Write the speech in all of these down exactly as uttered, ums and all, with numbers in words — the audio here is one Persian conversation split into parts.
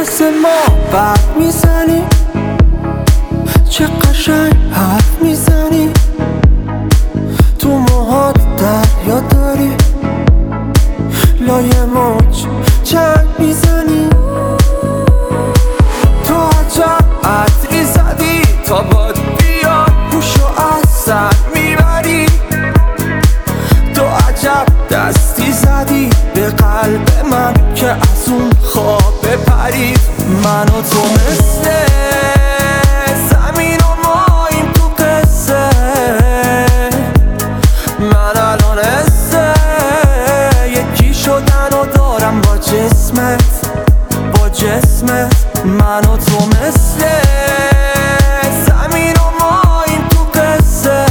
مثل ما برق میزنی، چه قشنگ حرف میزنی، تو موهات دریا داری، لای موج چنگ میزنی. تو عجب عطری زدی تا باد بیاد گوشو از سر میبری. تو عجب دستی زدی به قلب من که از اون خواب بپرید. من و تو مثل زمین و ماییم تو قصه. من الان حسه یکی شدن و دارم با جسمت، با جسمت. من و تو مثل زمین و ماییم تو قصه.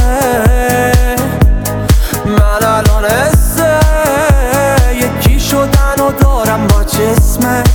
من الان حسه یکی شدن و دارم با جسمت.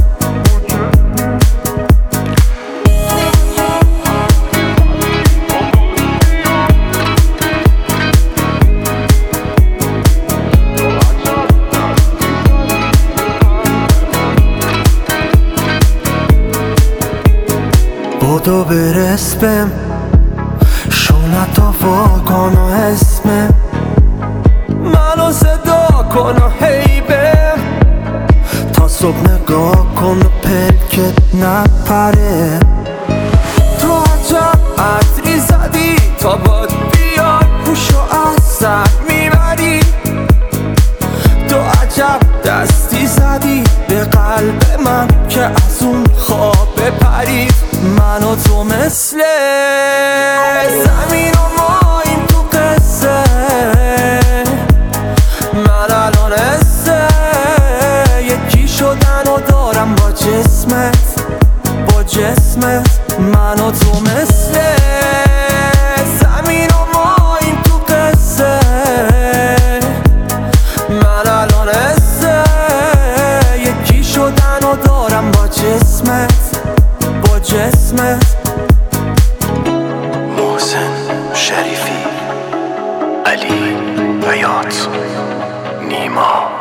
بدو برس بهم شونتا واکن و اسمم، منو صدا کن و حیبم تا صبح نگاه کن و پلکت نپره. تو عجب عطری زدی تا باد بیاد گوشو از سر میبری. تو عجب دستی زدی به قلب من که از اون خواب بپرید. من و تو مثل زمین و ماییم تو قصه. من الان حسه یکی شدن و دارم با جسمت، با جسمت. من و تو مثل زمین و ماییم تو قصه. من الان حسه یکی شدن و دارم با جسمت، با جسمت. محسن شریفی، علی بیات، نیما.